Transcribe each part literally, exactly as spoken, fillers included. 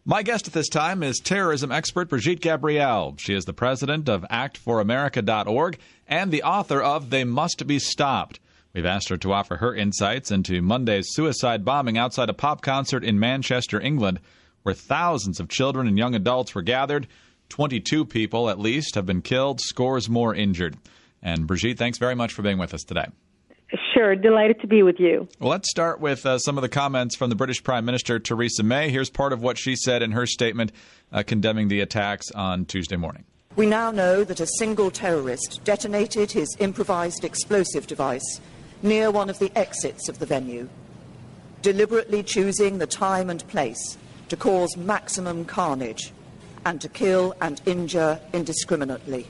My guest at this time is terrorism expert Brigitte Gabriel. She is the president of act for america dot org and the author of They Must Be Stopped. We've asked her to offer her insights into Monday's suicide bombing outside a pop concert in Manchester, England, where thousands of children and young adults were gathered. twenty-two people, at least, have been killed, scores more injured. And Brigitte, thanks very much for being with us today. Sure. Delighted to be with you. Well, let's start with uh, some of the comments from the British Prime Minister, Theresa May. Here's part of what she said in her statement uh, condemning the attacks on Tuesday morning. We now know that a single terrorist detonated his improvised explosive device near one of the exits of the venue, deliberately choosing the time and place to cause maximum carnage and to kill and injure indiscriminately.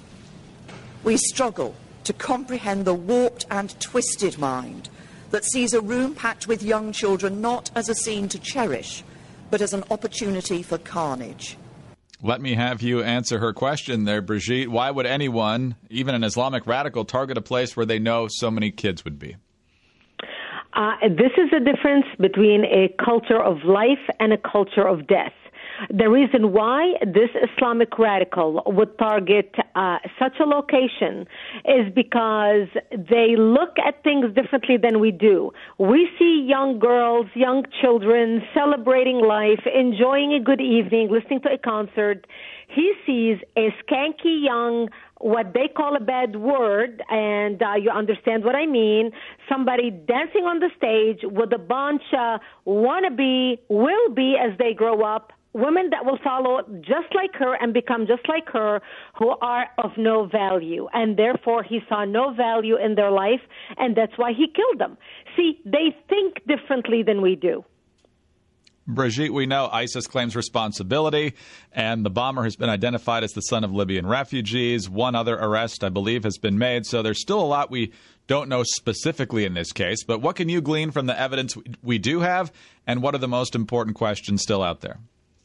We struggle to comprehend the warped and twisted mind that sees a room packed with young children not as a scene to cherish, but as an opportunity for carnage. Let me have you answer her question there, Brigitte. Why would anyone, even an Islamic radical, target a place where they know so many kids would be? Uh, this is the difference between a culture of life and a culture of death. The reason why this Islamic radical would target uh, such a location is because they look at things differently than we do. We see young girls, young children celebrating life, enjoying a good evening, listening to a concert. He sees a skanky young, what they call a bad word, and uh, you understand what I mean, somebody dancing on the stage with a bunch of wannabe, will be as they grow up, women that will follow just like her and become just like her, who are of no value. And therefore, he saw no value in their life, and that's why he killed them. See, they think differently than we do. Brigitte, we know ISIS claims responsibility, and the bomber has been identified as the son of Libyan refugees. One other arrest, I believe, has been made. So there's still a lot we don't know specifically in this case. But what can you glean from the evidence we do have, and what are the most important questions still out there?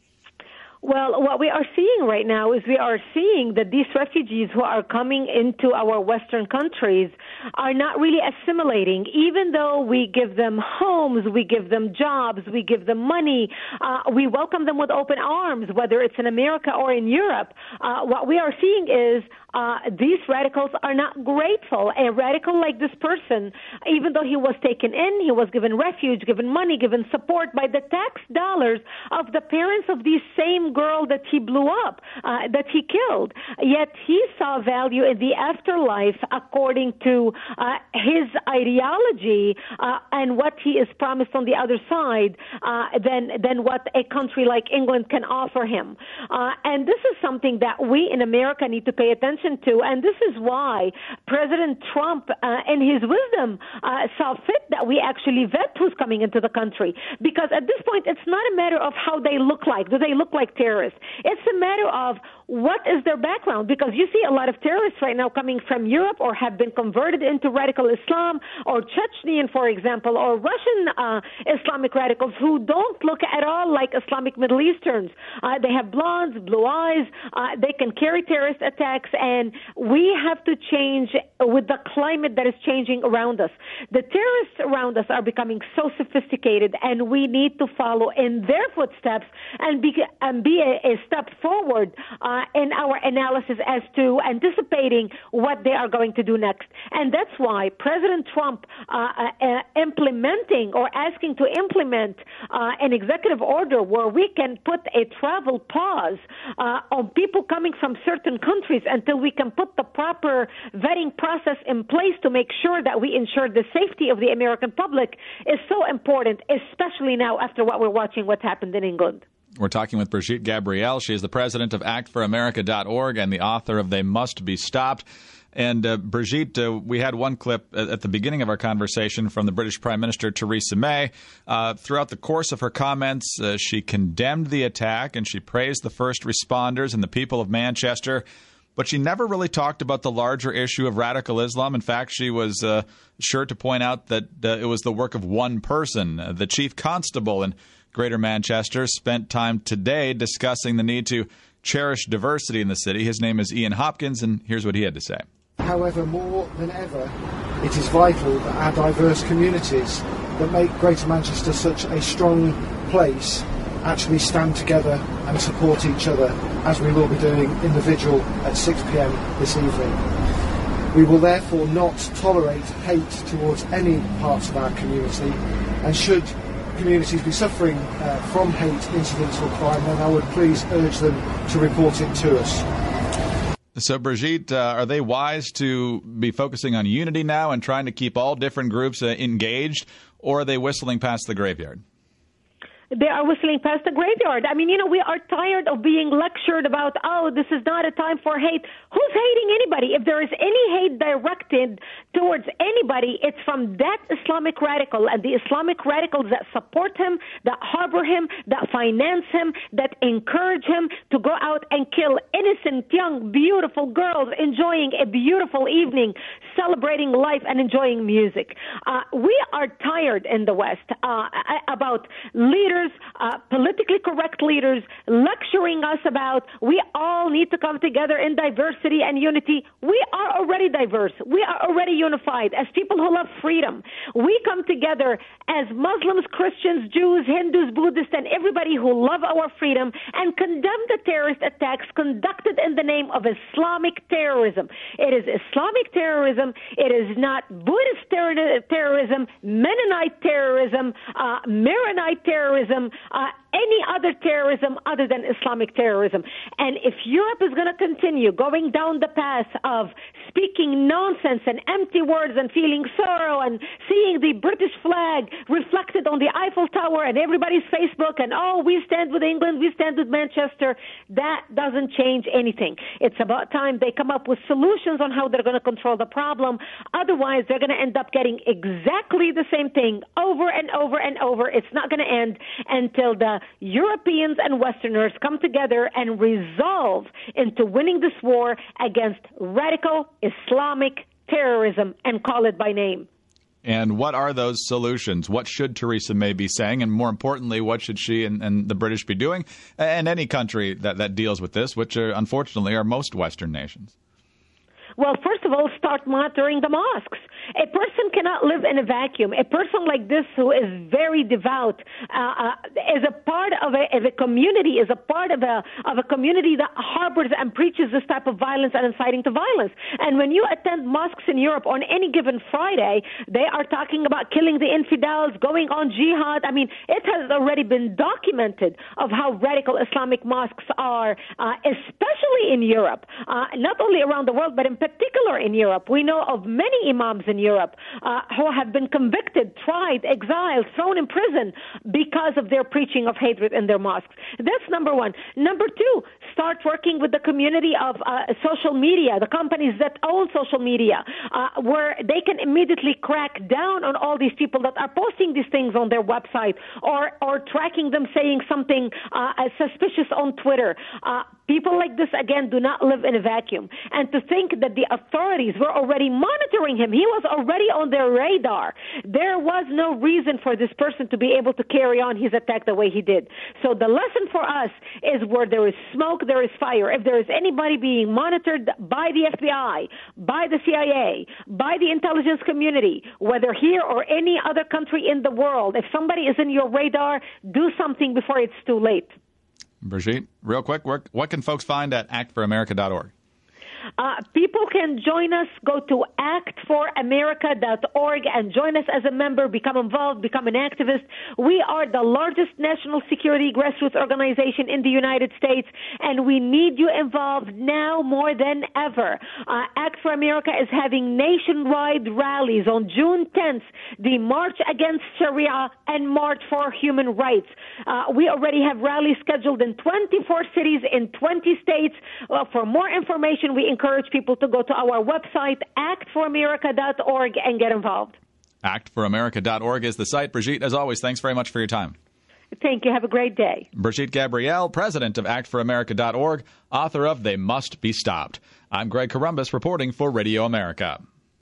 Well, what we are seeing right now is we are seeing that these refugees who are coming into our Western countries are not really assimilating. Even though we give them homes, we give them jobs, we give them money, uh, we welcome them with open arms, whether it's in America or in Europe. Uh, what we are seeing is uh, these radicals are not grateful. A radical like this person, even though he was taken in, he was given refuge, given money, given support by the tax dollars of the parents of these same girl that he blew up, uh, that he killed. Yet he saw value in the afterlife according to uh, his ideology uh, and what he is promised on the other side uh, than, than what a country like England can offer him. Uh, and this is something that we in America need to pay attention to. And this is why President Trump, uh, in his wisdom, uh, saw fit that we actually vet who's coming into the country. Because at this point, it's not a matter of how they look like. Do they look like terrorists? It's a matter of what is their background, because you see a lot of terrorists right now coming from Europe or have been converted into radical Islam, or Chechenian, for example, or Russian uh, Islamic radicals who don't look at all like Islamic Middle Easterns. Uh, they have blondes, blue eyes, uh, they can carry terrorist attacks, and we have to change with the climate that is changing around us. The terrorists around us are becoming so sophisticated, and we need to follow in their footsteps and be, and be a, a step forward uh, in our analysis as to anticipating what they are going to do next. And that's why President Trump uh, uh, implementing or asking to implement uh, an executive order where we can put a travel pause uh, on people coming from certain countries until we can put the proper vetting process in place to make sure that we ensure the safety of the American public is so important, especially now after what we're watching, what happened in England. We're talking with Brigitte Gabriel. She is the president of act for america dot org and the author of They Must Be Stopped. And uh, Brigitte, uh, we had one clip at the beginning of our conversation from the British Prime Minister, Theresa May. Uh, throughout the course of her comments, uh, she condemned the attack and she praised the first responders and the people of Manchester. But she never really talked about the larger issue of radical Islam. In fact, she was uh, sure to point out that uh, it was the work of one person. Uh, the chief constable in Greater Manchester spent time today discussing the need to cherish diversity in the city. His name is Ian Hopkins, and here's what he had to say. However, more than ever, it is vital that our diverse communities that make Greater Manchester such a strong place actually stand together and support each other, as we will be doing in the vigil at six p.m. this evening. We will therefore not tolerate hate towards any parts of our community, and should communities be suffering uh, from hate incidents or crime, then I would please urge them to report it to us. So, Brigitte, uh, are they wise to be focusing on unity now and trying to keep all different groups uh, engaged, or are they whistling past the graveyard? They are whistling past the graveyard. I mean, you know, we are tired of being lectured about, oh, this is not a time for hate. Who's hating anybody? If there is any hate directed towards anybody, it's from that Islamic radical and the Islamic radicals that support him, that harbor him, that finance him, that encourage him to go out and kill innocent, young, beautiful girls enjoying a beautiful evening, celebrating life and enjoying music. Uh, we are tired in the West uh, about leaders Uh, politically correct leaders lecturing us about we all need to come together in diversity and unity. We are already diverse. We are already unified as people who love freedom. We come together as Muslims, Christians, Jews, Hindus, Buddhists, and everybody who love our freedom and condemn the terrorist attacks conducted in the name of Islamic terrorism. It is Islamic terrorism. It is not Buddhist ter- terrorism, Mennonite terrorism, uh, Maronite terrorism, Uh, any other terrorism other than Islamic terrorism. And if Europe is going to continue going down the path of speaking nonsense and empty words and feeling sorrow and seeing the British flag reflected on the Eiffel Tower and everybody's Facebook and, oh, we stand with England, we stand with Manchester, that doesn't change anything. It's about time they come up with solutions on how they're going to control the problem. Otherwise, they're going to end up getting exactly the same thing over and over and over. It's not going to end until the Europeans and Westerners come together and resolve into winning this war against radical Islamic terrorism and call it by name. And what are those solutions? What should Theresa May be saying? And more importantly, what should she and, and the British be doing? And any country that, that deals with this, which are, unfortunately are most Western nations. Well, first of all, start monitoring the mosques. A person cannot live in a vacuum. A person like this who is very devout uh, uh, is a part of a, of a community, is a part of a of a community that harbors and preaches this type of violence and inciting to violence. And when you attend mosques in Europe on any given Friday, they are talking about killing the infidels, going on jihad. I mean, it has already been documented of how radical Islamic mosques are, uh, especially in Europe, uh, not only around the world, but in particular in Europe. We know of many imams in Europe uh, who have been convicted, tried, exiled, thrown in prison because of their preaching of hatred in their mosques. That's number one. Number two, start working with the community of uh, social media, the companies that own social media, uh, where they can immediately crack down on all these people that are posting these things on their website or, or tracking them saying something uh, suspicious on Twitter. Uh, people like this, again, do not live in a vacuum. And to think that the authorities were already monitoring him, he was already on their radar. There was no reason for this person to be able to carry on his attack the way he did. So the lesson for us is where there is smoke, there is fire. If there is anybody being monitored by the F B I, by the C I A, by the intelligence community, whether here or any other country in the world, if somebody is in your radar, do something before it's too late. Brigitte, real quick, what can folks find at act for america dot org? Uh, people can join us. Go to act for america dot org and join us as a member. Become involved. Become an activist. We are the largest national security grassroots organization in the United States, and we need you involved now more than ever. Uh, Act for America is having nationwide rallies on June tenth, the March Against Sharia and March for Human Rights. Uh, we already have rallies scheduled in twenty-four cities in twenty states. Uh, for more information, we encourage people to go to our website, act for america dot org, and get involved. act for america dot org is the site. Brigitte, as always, thanks very much for your time. Thank you. Have a great day. Brigitte Gabriel, president of act for america dot org, author of They Must Be Stopped. I'm Greg Corombos reporting for Radio America.